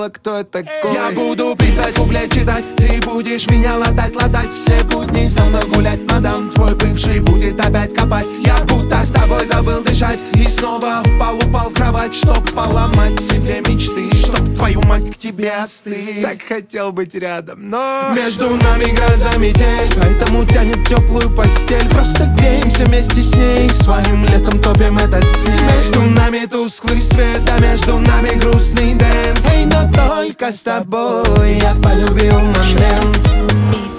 знала, кто я такой. Я буду писать, куплет читать, ты будешь меня латать все будни со мной гулять, мадам. Твой бывший будет опять копать. Я будто с тобой забыл дышать и снова упал в кровать, чтоб поломать себе мечты, чтоб твою мать к тебе остыть. Так хотел быть рядом, но между нами гроза метель, поэтому тянет теплую постель. Просто греемся вместе с ней, своим летом топим этот снег. Между нами тусклый свет, а между нами грустный дэнс. Эй, но только с тобой я полюбил момент.